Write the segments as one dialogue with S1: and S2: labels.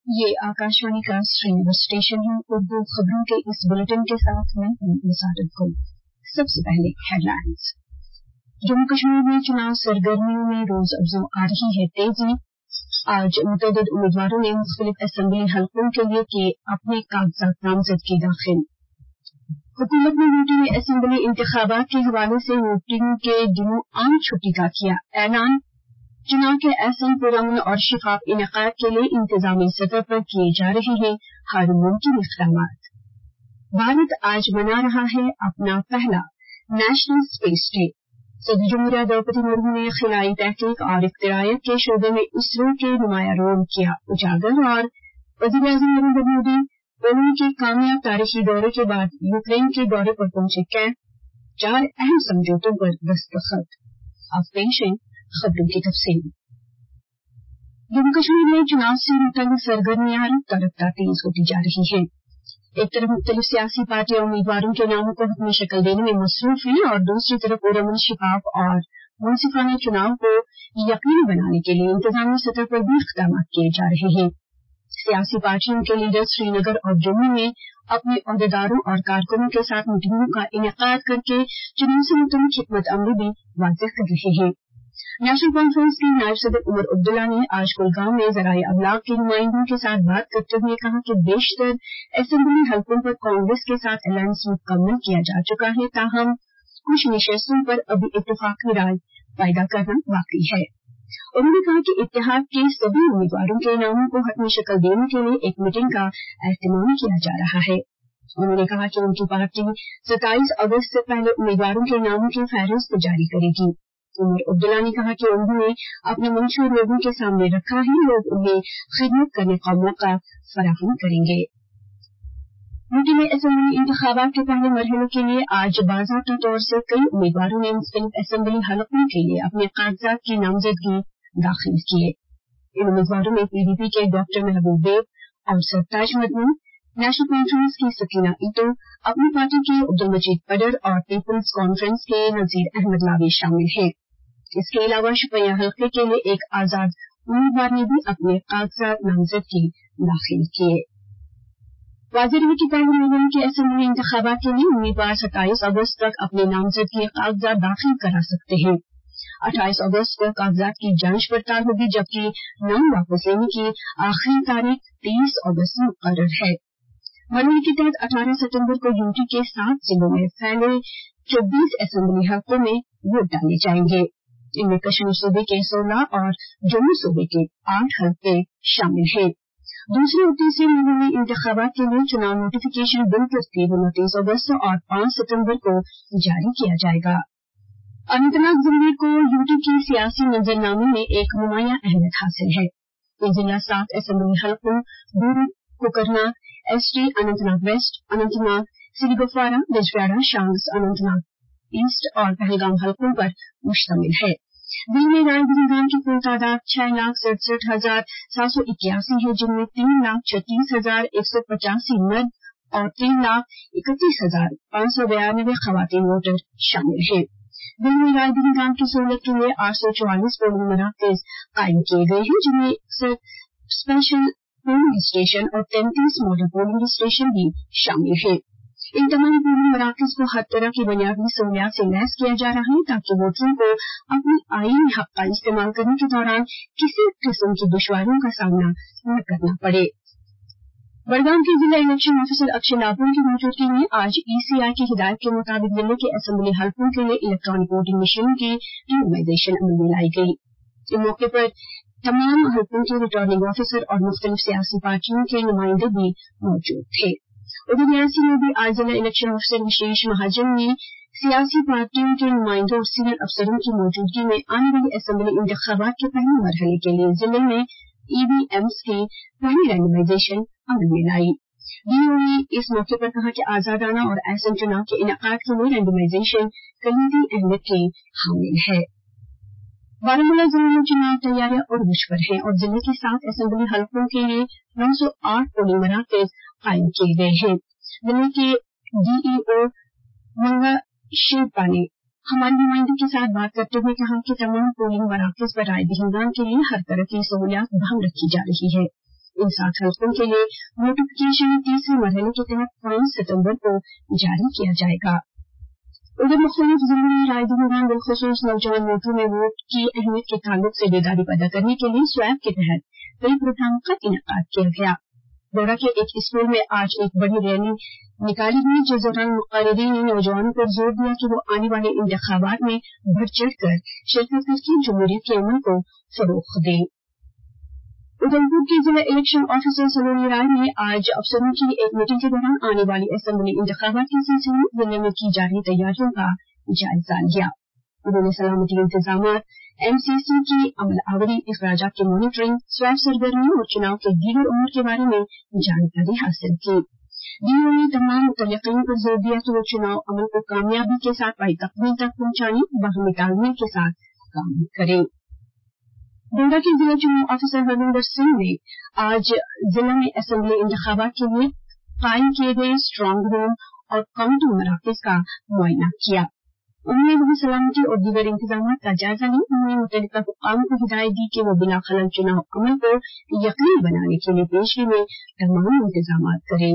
S1: ये आकाशवाणी का श्रीनगर स्टेशन है। उर्दू खबरों के इस बुलेटिन के साथ मैं हूं मुसारत गुल। सबसे पहले हेडलाइंस। जम्मू कश्मीर में चुनाव सरगर्मियों में रोज अफजों आ रही है तेजी। आज मुतअद्दिद उम्मीदवारों ने मुख्तलिफ असेंबली हलकों के लिए किए अपने कागजात नामजदगी दाखिल। हुकूमत ने यूटी में असेंबली इंतखाबात के हवाले से वोटिंग के दिनों आम छुट्टी का किया ऐलान। चुनाव के एहसन पुरअमन और शिफाफ इनेकाद के लिए इंतजामी सतह पर किए जा रहे हैं हर मुमकिन इक़दामात। भारत आज मना रहा है अपना पहला नेशनल स्पेस डे। सदर जमहूरिया द्रौपदी मुर्मू ने खिलाई तहकीक और इख्तिरायात के शोबे में इसरो के नुमायां रोल किया उजागर। और वज़ीर आज़म नरेंद्र मोदी पोलैंड के कामयाब तारीखी दौरे के बाद यूक्रेन के दौरे पर पहुंचे कैफ। 4 अहम समझौतों पर दस्तखत। अब पेश है खबरों की तफसील। जम्मू कश्मीर में चुनाव से मुतल्लिक सरगर्मियां रफ्तार तेज होती जा रही है। एक तरफ मुख्तलिफ सियासी पार्टियां उम्मीदवारों के नामों को हतमी शक्ल देने में मसरूफ हैं और दूसरी तरफ पुरअमन शिफाफ और मुंसिफाना चुनाव को यकीनी बनाने के लिए इंतजामी सतह पर भी इक़दाम किए जा रहे हैं। सियासी पार्टियों के लीडर श्रीनगर और जम्मू में अपने ओहदेदारों और कारकुनों के साथ मीटिंगों का इनेकाद करके चुनाव से मुतल्लिक हिकमत अमली भी वाज़ेह कर रहे हैं। नेशनल कॉन्फ्रेंस के नायब सदर उमर अब्दुल्ला ने आज कुलगाम में ज़राए अबलाग के नुमाइंदों के साथ बात करते हुए कहा कि बेशतर असेंबली हलकों पर कांग्रेस के साथ अलायंस मुकम्मल किया जा चुका है, ताहम कुछ नशस्तों पर अभी इत्तेफाकी राय पैदा करना बाकी है। उन्होंने कहा कि इत्तेहाद के सभी उम्मीदवारों के नामों को हतमी शक्ल देने के लिए एक मीटिंग का एहतमाम किया जा रहा है। उन्होंने कहा कि उनकी पार्टी 27 अगस्त से पहले उम्मीदवारों के नामों की फहरिस्त जारी करेगी। उमर अब्दुल्ला ने कहा कि उन्होंने अपने मंशूर लोगों के सामने रखा है, लोग उन्हें खिदमत करने का मौका फराहम करेंगे। यूटी में असेंबली इंतखाबात के पहले मरहले के लिए आज बाज़ाब्ता तौर से कई उम्मीदवारों ने मुख्तलिफ असेंबली हलकों के लिए अपने कागजात की नामजदगी दाखिल किए। इन उम्मीदवारों में पीडीपी के डॉक्टर महबूब बेग और सरताज मदनी, नेशनल कॉन्फ्रेंस की सकीना ईटो, अपनी पार्टी के अब्दुल मजीद पडर और पीपुल्स कॉन्फ्रेंस के नजीर अहमद लावी शामिल हैं। इसके अलावा शुपिया हल्के के लिए एक आजाद उम्मीदवार ने भी अपने कागजात नामजदगी दाखिल किए। वाज़ेह रहे कि पहले मरहले के असेंबली इंतखाबात के लिए उम्मीदवार 27 अगस्त तक अपने नामजदगी कागजात दाखिल करा सकते हैं। 28 अगस्त को कागजात की जांच पड़ताल होगी, जबकि नाम वापस लेने की आखिरी तारीख 30 अगस्त मुकर्रर है। मरहले के तहत 18 सितंबर को यूटी के 7 जिलों में फैले 24 असेंबली हलकों में वोट डाले जाएंगे। इनमें कश्मीर सूबे के 16 और जम्मू सूबे के 8 हलके शामिल हैं। दूसरे और तीसरे मरहले इंतखाबात के लिए चुनाव नोटिफिकेशन बिलतरतीब 29 अगस्त और 5 सितंबर को जारी किया जाएगा। अनंतनाग जिले को यूटी की सियासी मंजरनामे में एक नुमायां अहमियत हासिल है। ये जिला 7 असेंबली हलकों Dooru Kokernag, ST Anantnag west, Anantnag, Srigufwara, Bijbehara, Shangus, Anantnag east और पहलगाम हलकों पर मुश्तमिल है। जिले में राय की कुल तादाद 6,67,781 है, जिनमें 3,36,185 मर्द और 3,31,592 खवातीन वोटर शामिल हैं। जिले में राय की सहूलत के लिए 844 पोलिंग मराकज कायम किए गए हैं, जिनमें 61 स्पेशल पोलिंग स्टेशन और 33 मॉडल पोलिंग स्टेशन भी शामिल हैं। इन तमाम पोलिंग मराकज को हर तरह की बुनियादी सहूलियात से लैस किया जा रहा है, ताकि वोटरों को अपने आईनी हक का इस्तेमाल करने के दौरान किसी किस्म की दुश्वारियों का सामना न करना पड़े। बड़गाम के जिला इलेक्शन ऑफिसर अक्षय लाभों की मौजूदगी में आज ईसीआई की हिदायत के मुताबिक जिले के असेंबली हलकों के लिए इलेक्ट्रॉनिक वोटिंग मशीनों की यूटिलाइजेशन अमल में लाई गई। इस मौके पर तमाम हलकों के रिटर्निंग ऑफिसर और मुख्तलिफ सियासी पार्टियों के नुमाइंदे भी मौजूद थे। उधर रियासी में भी आज जिला इलेक्शन ऑफिसर विशेष महाजन ने सियासी पार्टियों के नुमाइंदों और सीनियर अफसरों की मौजूदगी में आने वाली असेंबली इंतखाबात के पहले मरहले के लिए जिले में ईवीएम्स की पहली रैंडमाइजेशन अमल में लाई। डीओ ने इस मौके पर कहा कि आजादाना और ऐसे चुनाव के इनेकाद के लिए रैंडमाइजेशन कलीदी अहमियत की हामिल है। बारामूला जिले में चुनाव तैयारियां उर्वश पर हैं और जिले के 7 असेंबली हलकों के लिए 908 पोलिंग मराकज कायम किए गए हैं। जिले के डीईओ मंगा शेरपा ने हमारे नुमाइंदे के साथ बात करते हुए कहा कि तमाम पोलिंग मराकज पर राय दहिंदान के लिए हर तरह की सहूलियात बहाल रखी जा रही है। इन 7 हलकों के लिए नोटिफिकेशन तीसरे मरहले के तहत 5 सितंबर को जारी किया जाएगा। उधर मुख्तलिफ जिलों में राय दहिंदान बिलखुसूस नौजवान वोटरों में वोट की अहमियत के ताल्लुक से बेदारी पैदा करने के लिए स्वैप के तहत कई प्रोग्रामों का इनेकाद किया गया। डोडा के एक स्कूल में आज एक बड़ी रैली निकाली गई, जिस दौरान मुक़र्रिरीन ने नौजवानों पर जोर दिया कि वो आने वाले इंतखाबात में बढ़ चढ़ कर शिरकत करके जमहूरियत के अमल को फरोग़ दें। उधमपुर के जिला इलेक्शन ऑफिसर सलोनी राय ने आज अफसरों की एक मीटिंग के दौरान आने वाली असेंबली इंतखाबात के सिलसिले में जिले में की जा रही तैयारियों का जायजा लिया। उन्होंने सलामती इंतजामात, एमसीसी की अमलआवरी, अखराजात की मॉनिटरिंग, स्वैप सरगर्मियों और चुनाव के दीगर उमूर के बारे में जानकारी हासिल की। डीओ ने तमाम मुतल्लिक़ीन पर जोर दिया कि वो चुनाव अमल को कामयाबी के साथ पायतकमील तक पहुंचाने, बाहमी तालमेल के साथ काम करें। डोडा के जिला चुनाव ऑफिसर हरविंदर सिंह ने आज जिला में असेंबली इंतखाबात के लिए कायम किए गए स्ट्रांग रूम और काउंटिंग मराकज़ का मुआयना किया। उन्होंने वहां सलामती और दीगर इंतजामात का जायजा लिया। उन्होंने मुतल्लिका हुक्काम को हिदायत दी कि वो बिला खलल चुनाव अमल को यकीनी बनाने के लिए पेशगी में तमाम इंतजामात करें।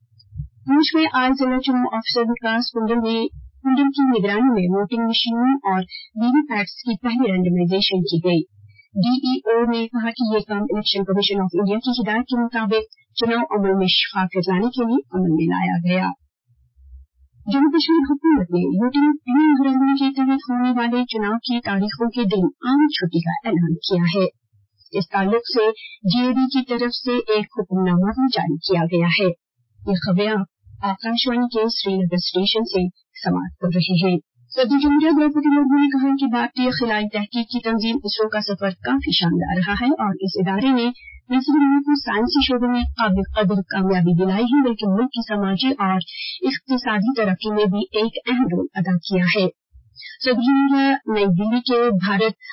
S1: पूंछ में आज जिला चुनाव ऑफिसर विकास कुंडल की निगरानी में वोटिंग मशीनों और वीवीपैट्स की पहली रेंडमाइजेशन की गई। डीईओ ने कहा कि ये काम इलेक्शन कमीशन ऑफ इंडिया की हिदायत के मुताबिक चुनाव अमल में शफाफियत लाने के लिए अमल में लाया गया। जम्मू कश्मीर हुकूमत ने यूटीयू मुहर्रम के तहत होने वाले चुनाव की तारीखों के दिन आम छुट्टी का ऐलान किया है। इस ताल्लुक से जीएडी की तरफ से एक हुक्मनामा भी जारी किया गया है। ये खबरें आप आकाशवाणी के श्रीनगर स्टेशन से समाप्त कर रहे हैं। सदर जमहूरिया द्रौपदी मुर्मू ने कहा कि भारतीय खिलाई तहकीक की तंजीम इसरो का सफर काफी शानदार रहा है और इस इदारे ने न सिर्फ मुल्क को साइंसी शोबे में काबिल कदर कामयाबी दिलाई है, बल्कि मुल्क की समाजी और इक्तिसादी तरक्की में भी एक अहम रोल अदा किया है। सदर जमहूरिया नई दिल्ली के भारत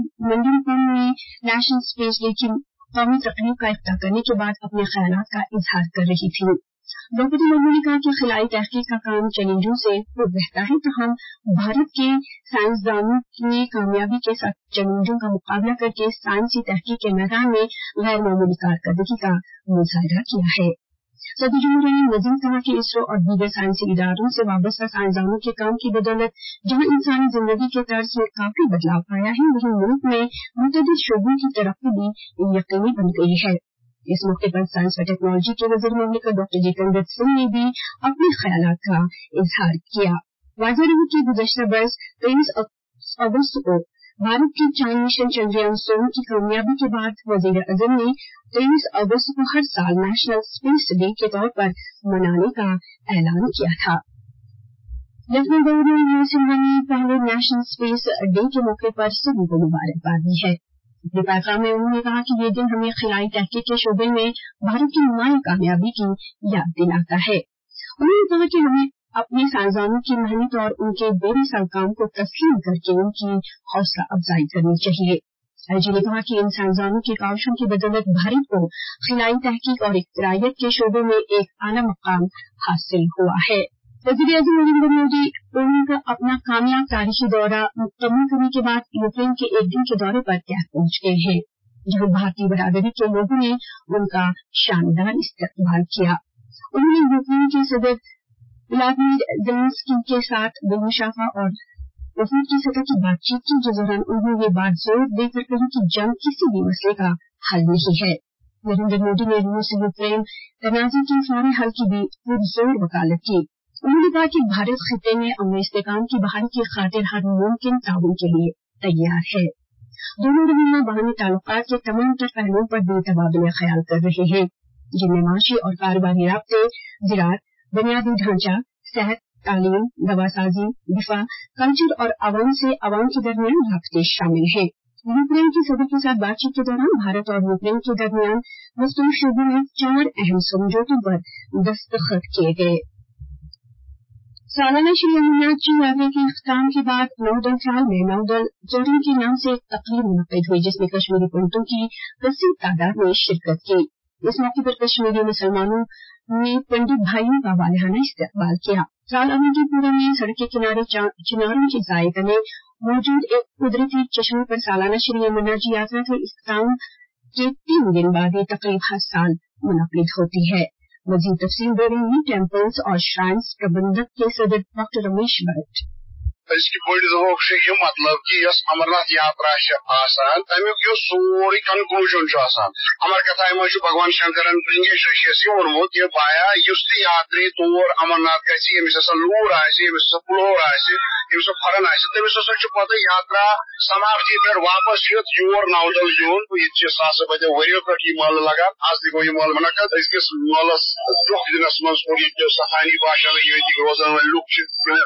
S1: मंडपम में नेशनल स्पेस डे की कौमी तकरीब का इफ्तिताह करने के बाद अपने ख्यालात का इजहार कर रही थी। द्रौपदी मुर्मू ने कहा कि खिलाई तहकीक का काम चैलेंजों से रहता है, तो हम भारत के साइंसदानों ने कामयाबी के साथ चैलेंजों का मुकाबला करके साइंसी तहकीक के मैदान में गैर मामूली कारकर्दगी का मुजाहरा किया है। सदर जमहूरिया ने मजीद कहा कि इसरो और दीगर साइंसी इदारों से वाबस्ता साइंसदानों के काम की बदौलत जहां इंसानी जिंदगी के तर्ज में काफी बदलाव आया है, वहीं मुल्क में मुतअद्दिद शोबों की तरक्की भी यकीनी बन गई है। इस मौके पर साइंस व टेक्नोलॉजी के वजीर मुमलिकत डॉ जितेंद्र सिंह ने भी अपने ख्यालात का इजहार किया। वाज़ेह रहा कि गुज़श्ता बरस 23 अगस्त को भारत के चांद मिशन चंद्रयान-3 की कामयाबी के बाद वज़ीर-ए-आज़म ने 23 अगस्त को हर साल नेशनल स्पेस डे के तौर पर मनाने का ऐलान किया था। लेफ्टिनेंट गवर्नर मनोज सिन्हा ने पहले नेशनल स्पेस डे के मौके पर सभी को मुबारकबाद दी है। अपने पैगाम में उन्होंने कहा कि ये दिन हमें खिलाई तहकीक के शोबे में भारत की नुमायां कामयाबी की याद दिलाता है। उन्होंने कहा कि हमें अपने साइंसदानों की मेहनत और उनके बेमिसाल काम को तस्लीम करके उनकी हौसला अफजाई करनी चाहिए। आईजी ने कहा कि इन साइंसदानों की काविशों की बदौलत भारत को खिलाई तहकीक और इख्तिराइयत के शोबे में एक आला मकाम हासिल हुआ है। वज़ीर-ए-आज़म नरेंद्र मोदी अपना कामयाब तारीखी दौरा मुकम्मल करने के बाद यूक्रेन के एक दिन के दौरे पर कैफ पहुंच गए हैं, जहां भारतीय बिरादरी के लोगों ने उनका शानदार इस्तकबाल किया। उन्होंने यूक्रेन के सदर व्लादिमीर ज़ेलेंस्की के साथ बेमुशाफा और वफूद की सतह की बातचीत की, जिस दौरान उन्होंने ये बात जोर देकर कही कि जंग किसी भी मसले का हल नहीं है। नरेंद्र मोदी ने रूस यूक्रेन तनाज़े के फौरी हल की भी पुरजोर वकालत की। उन्होंने कहा कि भारत खित्ते में अमन इस्तेकाम की बहाली की खातिर हर मुमकिन ताउन के लिए तैयार है। दोनों रहनुमा बाहमी ताल्लुकात के तमाम तर पहलुओं पर भी तबादला ख्याल कर रहे हैं, जिनमें माशी और कारोबारी राब्ते, ज़राअत, बुनियादी ढांचा, सेहत, तालीम, दवासाजी, दिफा, कल्चर और अवाम से अवाम के दरमियान राब्ते शामिल हैं। यूक्रेन के सदर के साथ बातचीत के दौरान भारत और यूक्रेन के दरमियान मुख्तलिफ शोबों में 4 अहम समझौतों पर दस्तखत किए गए। सालाना श्री अमरनाथ जी यात्रा के इख्तिताम के बाद नौदल ट्रायल में नौदल जोड़न के नाम से एक तकरीब मुनक्किद हुई, जिसमें कश्मीरी पंडितों की कसीर तादाद ने शिरकत की। इस मौके पर कश्मीरी मुसलमानों ने पंडित भाइयों का वालिहाना इस्तकबाल किया। ट्रायल अवंतीपुरा में सड़क के किनारे चिनारों के साए तले मौजूद एक कुदरती चश्मे पर सालाना श्री अमरनाथ जी यात्रा के इख्तिताम के 3 दिन बाद ये तकरीब हर साल मुनक्किद होती है। मजीद तफसील दे रहे हैं टेम्पल्स और श्राइन्स प्रबंधक के सदर डॉक्टर रमेश भट्ट।
S2: इसकी बड़ी दफा यह मतलब कि यस अमरनाथ यात्रा आसान तमिक सोरी कनक्लूजन अमर कथा मज भगवान शंकरन लिंगेश्वर वोनमुत यह पाया यात्री तौर अमरनाथ गमिस लूर आमिस पुलोर आमिस फरन तमिस पता यात्रा समाप्ति पे वापस योर नवदल यून ये सास बदे वरियो पे मल लगान आज गो यह मल मुनक़द अकिस मलस दुख दिनस मज सफानी भाषा रोजान वन लुक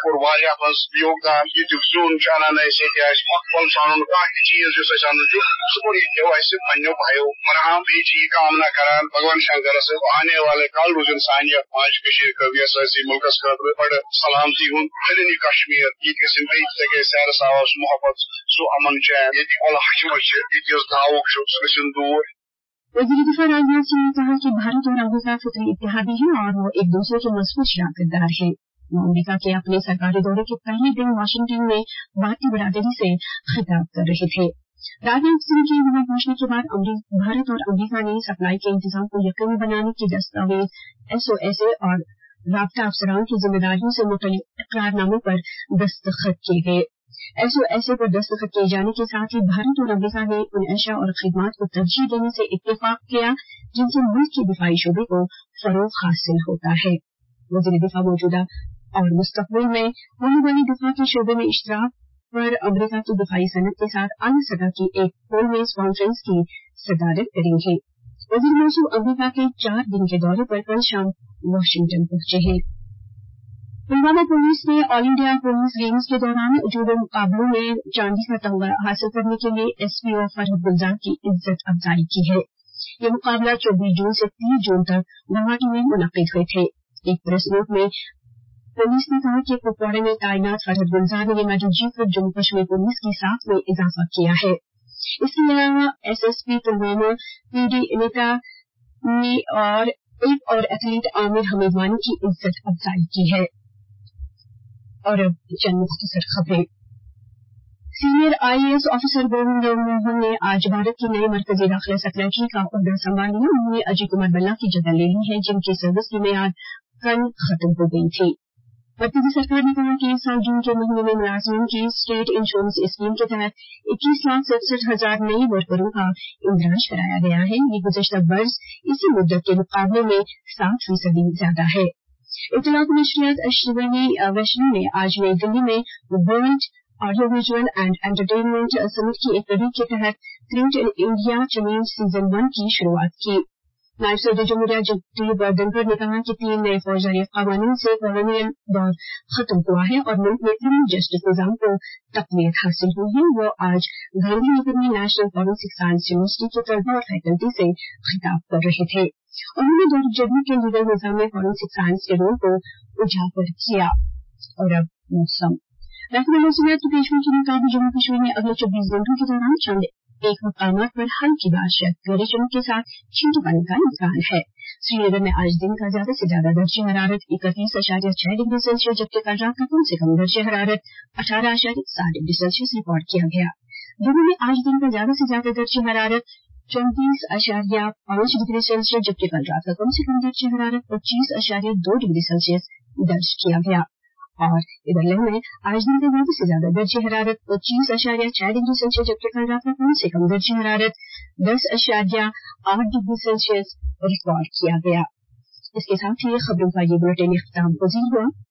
S2: योगदान ये जून चाना पल सानुन कह चीज सह पन्नो भाइयों फरहम ये कामना करान भगवान शंकर से आने वाले कल रोजन सान आज कवियस मुल्कस खतर बड़ सलामती हूं खलिनी कश्मीर ये सैर सावस मोहब्बत सो अमन चैन ये अल हजम दावुक सह दूर।
S1: वज़ीर दिफा राजनाथ सिंह ने कहा कि भारत और अमेरिका फितरी इत्तेहादी हैं और वो एक दूसरे के मजबूत शराकतदार हैं। अमेरिका के अपने सरकारी दौरे के पहले दिन वाशिंगटन में भारतीय बिरादरी से खिताब कर रहे थे। राजनाथ सिंह के वहां पहुंचने के बाद भारत और अमेरिका ने सप्लाई के इंतजाम को यकीनी बनाने के दस्तावेज SOSA और राब्ता अफसरान की जिम्मेदारियों से मुतल्लिक इकरारनामे पर दस्तखत किए गए। SOSA पर दस्तखत किए जाने के साथ ही भारत और अमेरिका ने उन अशिया और खिदमात को तरजीह देने से इत्तेफाक किया जिनसे मुल्क के दिफाई शोबे को फरोग हासिल होता है। वज़ीर दिफा मौजूदा और मुस्तकबिल में होने वाली दिफा के शोबे में इश्तराक पर अमेरिका की दिफाई सनत के साथ आला सतह की एक गोलमेज कॉन्फ्रेंस की सदारत करेंगे। वज़ीर मौसूद अमेरिका के 4 दिन के दौरे पर कल शाम वाशिंगटन पहुंचे हैं। पुलवामा पुलिस ने ऑल इंडिया पुलिस गेम्स के दौरान जूडो मुकाबलों में चांदी का तमगा हासिल करने के लिए SPO फरहत गुलजार की इज्जत अफजाई की है। ये मुकाबला 24 जून से 30 जून तक गुवाहाटी में मुनक्किद हुए थे। एक प्रेस नोट में पुलिस ने कहा कि कुपवाड़ा में तैनात फरहत गुलजार ने ये मेडल जीतकर जम्मू कश्मीर पुलिस की साख में इजाफा किया है। इसके अलावा SSP पुलवामा PD अनिता ने और एक और एथलीट आमिर हमीद वानी की इज्जत अफजाई की है। और अब चंद मुख्तसर खबरें। Senior IAS officer Govind Mohan ने आज भारत की नई मरकजी दाखिला सेक्रेटरी का ओहदा संभाल लिया। उन्होंने अजय कुमार बल्ला की जगह ले ली है जिनकी सर्विस की मियाद कल खत्म हो गई थी। मरकजी सरकार ने कहा कि इस साल जून के महीने में मुलाजिमों की स्टेट इंश्योरेंस स्कीम के तहत 21,67,000 नई वर्करों का इंदराज कराया गया है। ये गुज़श्ता बरस इसी मुद्दत के मुकाबले में 7% ज्यादा है। इत्तलात और नशरियात अश्विनी वैष्णव ने आज नई दिल्ली में world audio visual and entertainment summit की एक कड़ी के तहत create in India challenge season 1 की शुरुआत की। नायब सदर जमहूरिया जगदीप धनखड़ ने कहा कि 3 नए फौजदारी कानूनों से कॉलोनियल दौर खत्म हुआ है और मुल्क में क्रिमिनल जस्टिस निजाम को तकवीत हासिल हुई है। वो आज गांधीनगर में नेशनल फॉरेंसिक साइंस यूनिवर्सिटी के तलबा और फैकल्टी से खिताब कर रहे थे। उन्होंने दौर जदीद के लीगल निजाम में फॉरेंसिक साइंस के रोल को उजागर किया। और अब मौसम। महकमा मौसमियात की पेशगोई के मुताबिक जम्मू कश्मीर में अगले 24 घंटों के दौरान चंद एक मकामात पर हल्की बारिश या गरज चमक के साथ छींटे पड़ने का इम्कान है। श्रीनगर में आज दिन का ज्यादा से ज्यादा दर्जे हरारत 31.6 डिग्री सेल्सियस जबकि कल रात का कम से कम दर्जे हरारत 18.7 डिग्री सेल्सियस रिकॉर्ड किया गया। जम्मू में आज दिन का ज्यादा से ज्यादा दर्जे हरारत 34.5 डिग्री सेल्सियस जबकि कल रात का कम से कम दर्जे हरारत 25.2 डिग्री सेल्सियस दर्ज किया गया। और इधर लेह में आज दिन का ज्यादा से ज्यादा दर्जे हरारत 25.6 डिग्री सेल्सियस जबकि कल रात का कम से कम दर्जे हरारत 10.8 डिग्री सेल्सियस रिकॉर्ड किया गया। इसके साथ ही खबरों का ये बुलेटिन इख्तिताम पजीर हुआ।